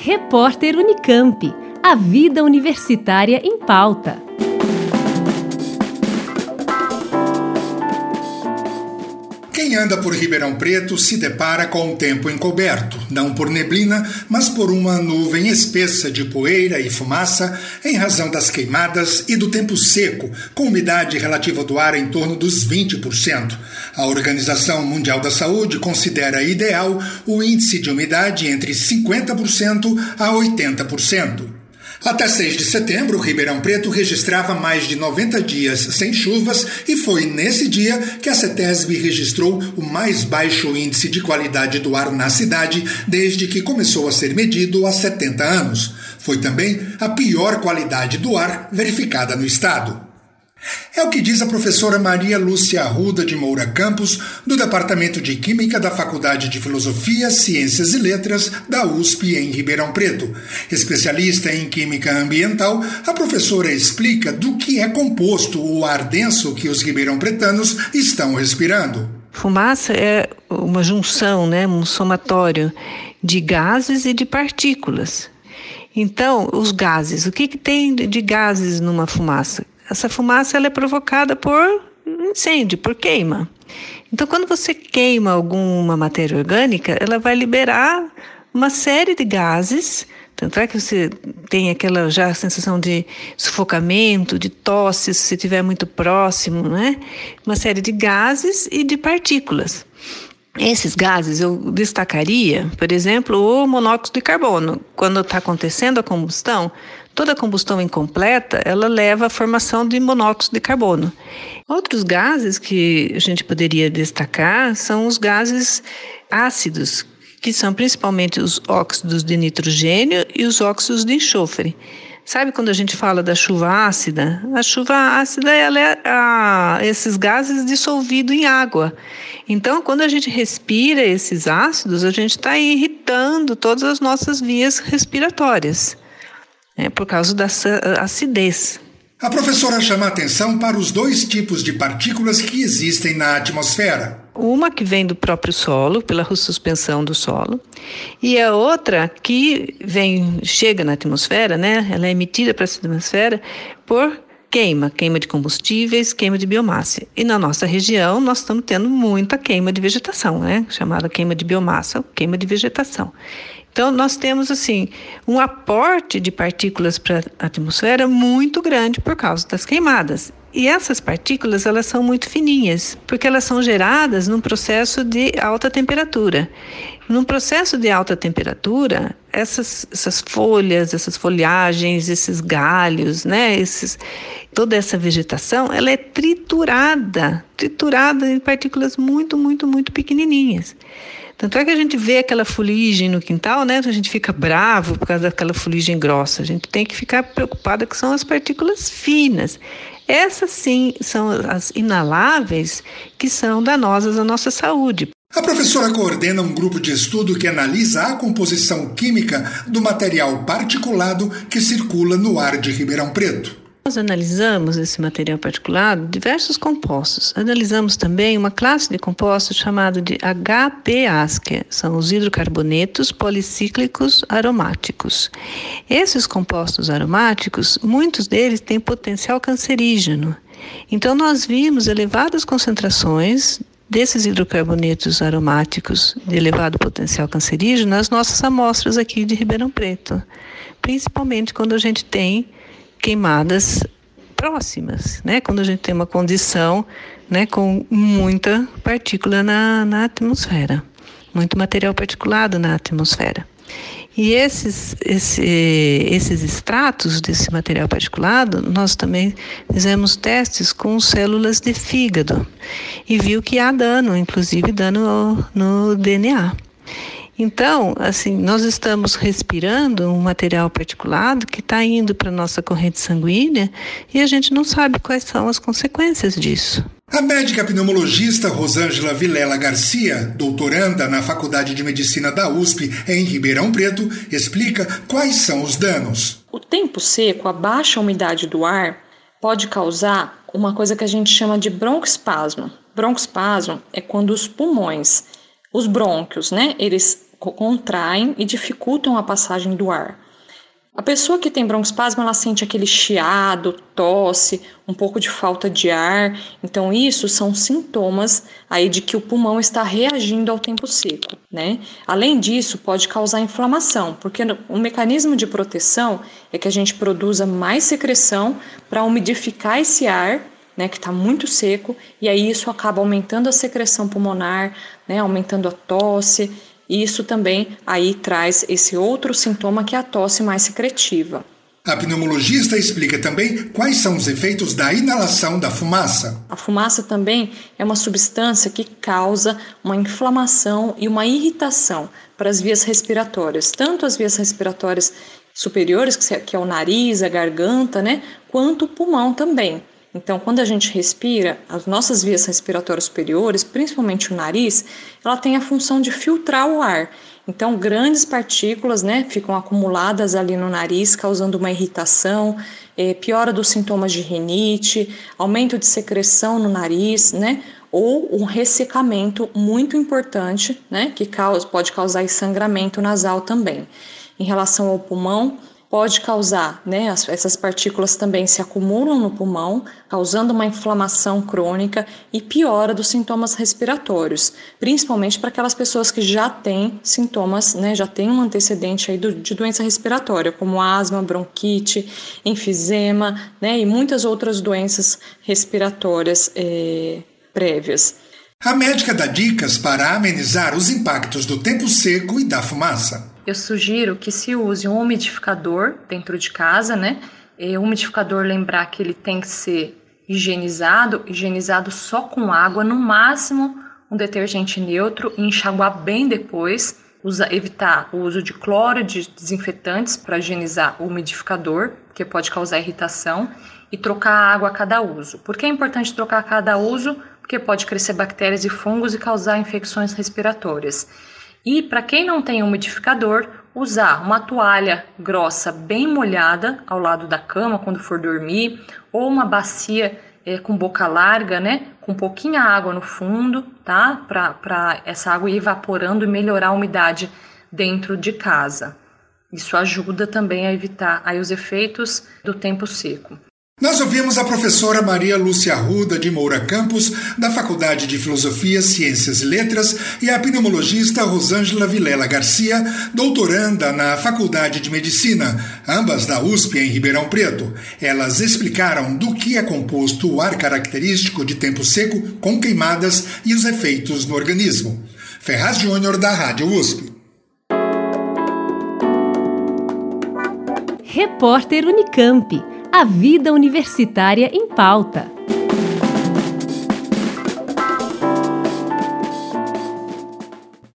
Repórter Unicamp. A vida universitária em pauta. Quem anda por Ribeirão Preto se depara com um tempo encoberto, não por neblina, mas por uma nuvem espessa de poeira e fumaça em razão das queimadas e do tempo seco, com umidade relativa do ar em torno dos 20%. A Organização Mundial da Saúde considera ideal o índice de umidade entre 50% a 80%. Até 6 de setembro, Ribeirão Preto registrava mais de 90 dias sem chuvas e foi nesse dia que a CETESB registrou o mais baixo índice de qualidade do ar na cidade desde que começou a ser medido há 70 anos. Foi também a pior qualidade do ar verificada no estado. É o que diz a professora Maria Lúcia Arruda de Moura Campos, do Departamento de Química da Faculdade de Filosofia, Ciências e Letras da USP em Ribeirão Preto. Especialista em Química Ambiental, a professora explica do que é composto o ar denso que os ribeirão-pretanos estão respirando. Fumaça é uma junção, um somatório de gases e de partículas. Então, os gases, o que tem de gases numa fumaça? Essa fumaça ela é provocada por incêndio, por queima. Então, quando você queima alguma matéria orgânica, ela vai liberar uma série de gases. Tanto é que você tem aquela já sensação de sufocamento, de tosse, se você estiver muito próximo, Uma série de gases e de partículas. Esses gases eu destacaria, por exemplo, o monóxido de carbono. Quando está acontecendo a combustão, toda a combustão incompleta, ela leva à formação de monóxido de carbono. Outros gases que a gente poderia destacar são os gases ácidos, que são principalmente os óxidos de nitrogênio e os óxidos de enxofre. Sabe quando a gente fala da chuva ácida? A chuva ácida ela é esses gases dissolvidos em água. Então, quando a gente respira esses ácidos, a gente está irritando todas as nossas vias respiratórias, por causa da acidez. A professora chama a atenção para os dois tipos de partículas que existem na atmosfera. Uma que vem do próprio solo, pela suspensão do solo, e a outra que chega na atmosfera, ela é emitida para a atmosfera por queima de combustíveis, queima de biomassa. E na nossa região nós estamos tendo muita queima de vegetação, chamada queima de biomassa, queima de vegetação. Então, nós temos, um aporte de partículas para a atmosfera muito grande por causa das queimadas. E essas partículas, elas são muito fininhas, porque elas são geradas num processo de alta temperatura. Num processo de alta temperatura, essas folhas, essas folhagens, esses galhos, toda essa vegetação, ela é triturada em partículas muito, muito, muito pequenininhas. Tanto é que a gente vê aquela fuligem no quintal, a gente fica bravo por causa daquela fuligem grossa. A gente tem que ficar preocupada que são as partículas finas. Essas sim são as inaláveis que são danosas à nossa saúde. A professora coordena um grupo de estudo que analisa a composição química do material particulado que circula no ar de Ribeirão Preto. Nós analisamos esse material particulado, diversos compostos. Analisamos também uma classe de compostos chamada de HPAs, que são os hidrocarbonetos policíclicos aromáticos. Esses compostos aromáticos, muitos deles têm potencial cancerígeno. Então, nós vimos elevadas concentrações desses hidrocarbonetos aromáticos de elevado potencial cancerígeno nas nossas amostras aqui de Ribeirão Preto, principalmente quando a gente tem queimadas próximas, quando a gente tem uma condição com muita partícula na atmosfera, muito material particulado na atmosfera. E esses extratos desse material particulado, nós também fizemos testes com células de fígado e viu que há dano, inclusive dano no DNA. Então, nós estamos respirando um material particulado que está indo para a nossa corrente sanguínea e a gente não sabe quais são as consequências disso. A médica pneumologista Rosângela Vilela Garcia, doutoranda na Faculdade de Medicina da USP em Ribeirão Preto, explica quais são os danos. O tempo seco, a baixa umidade do ar, pode causar uma coisa que a gente chama de broncoespasmo. Broncoespasmo é quando os pulmões, os brônquios, eles contraem e dificultam a passagem do ar. A pessoa que tem broncoespasmo, ela sente aquele chiado, tosse, um pouco de falta de ar. Então, isso são sintomas aí de que o pulmão está reagindo ao tempo seco, né? Além disso, pode causar inflamação, porque o mecanismo de proteção é que a gente produza mais secreção para umidificar esse ar, né, que está muito seco, e aí isso acaba aumentando a secreção pulmonar, né, aumentando a tosse. E isso também aí traz esse outro sintoma que é a tosse mais secretiva. A pneumologista explica também quais são os efeitos da inalação da fumaça. A fumaça também é uma substância que causa uma inflamação e uma irritação para as vias respiratórias, tanto as vias respiratórias superiores, que é o nariz, a garganta, né, quanto o pulmão também. Então, quando a gente respira, as nossas vias respiratórias superiores, principalmente o nariz, ela tem a função de filtrar o ar. Então, grandes partículas, né, ficam acumuladas ali no nariz, causando uma irritação, piora dos sintomas de rinite, aumento de secreção no nariz, né, ou um ressecamento muito importante, né, que pode causar sangramento nasal também. Em relação ao pulmão, pode causar, né, essas partículas também se acumulam no pulmão, causando uma inflamação crônica e piora dos sintomas respiratórios, principalmente para aquelas pessoas que já têm sintomas, né, já têm um antecedente aí de doença respiratória, como asma, bronquite, enfisema, né, e muitas outras doenças respiratórias prévias. A médica dá dicas para amenizar os impactos do tempo seco e da fumaça. Eu sugiro que se use um umidificador dentro de casa, né? O umidificador, lembrar que ele tem que ser higienizado só com água, no máximo um detergente neutro, e enxaguar bem depois. Evitar o uso de cloro e de desinfetantes para higienizar o umidificador, que pode causar irritação, e trocar a água a cada uso. Por que é importante trocar a cada uso? Porque pode crescer bactérias e fungos e causar infecções respiratórias. E para quem não tem umidificador, usar uma toalha grossa bem molhada ao lado da cama quando for dormir, ou uma bacia com boca larga, né, com pouquinha água no fundo, tá? Para essa água ir evaporando e melhorar a umidade dentro de casa. Isso ajuda também a evitar aí os efeitos do tempo seco. Nós ouvimos a professora Maria Lúcia Arruda de Moura Campos, da Faculdade de Filosofia, Ciências e Letras, e a pneumologista Rosângela Vilela Garcia, doutoranda na Faculdade de Medicina, ambas da USP em Ribeirão Preto. Elas explicaram do que é composto o ar característico de tempo seco com queimadas e os efeitos no organismo. Ferraz Júnior, da Rádio USP. Repórter Unicamp. A vida universitária em pauta.